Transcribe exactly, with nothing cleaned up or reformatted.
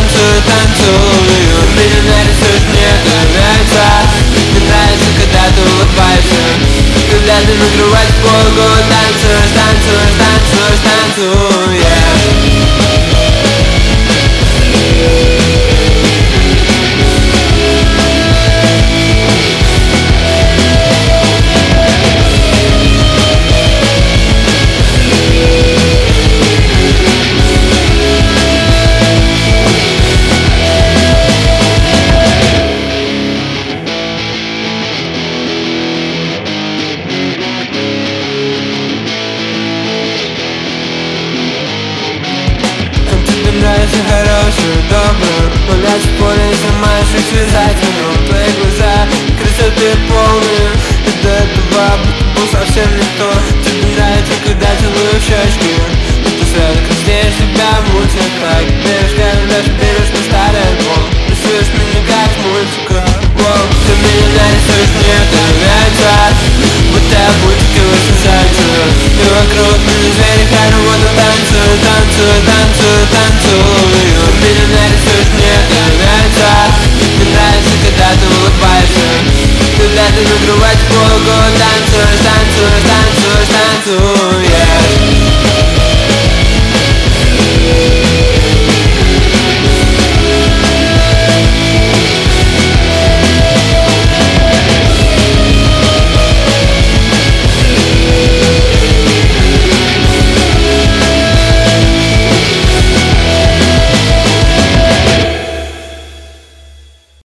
танцую, танцую. Меня нарисуешь, мне нравится. Мне нравится, когда ты улыбаешься, когда ты накрываешь полгу. Танцуешь, танцуешь, танцуешь, танцуешь, yeah. Нравится хорошую, добрую. Гулять в поле, снимаешь их связать. Но твои глаза красоты полные. И до этого был совсем не то. Тебе нравится, когда целую щечки, и ты сразу краснеешь, тебя мутит. Так берешь, когда даже берешь на старый альбом. Рисуешь меня как мультика. Воу, ты меня нарисуешь, мне это нравится. Будто мультики вышли зайца. И вокруг меня звери хороводом танцую, танцую, танцую, танцую. Меня нарисуешь, мне это нравится. Мне нравится, когда ты улыбаешься, когда ты накрываешь полгу. Танцуешь, танцуешь,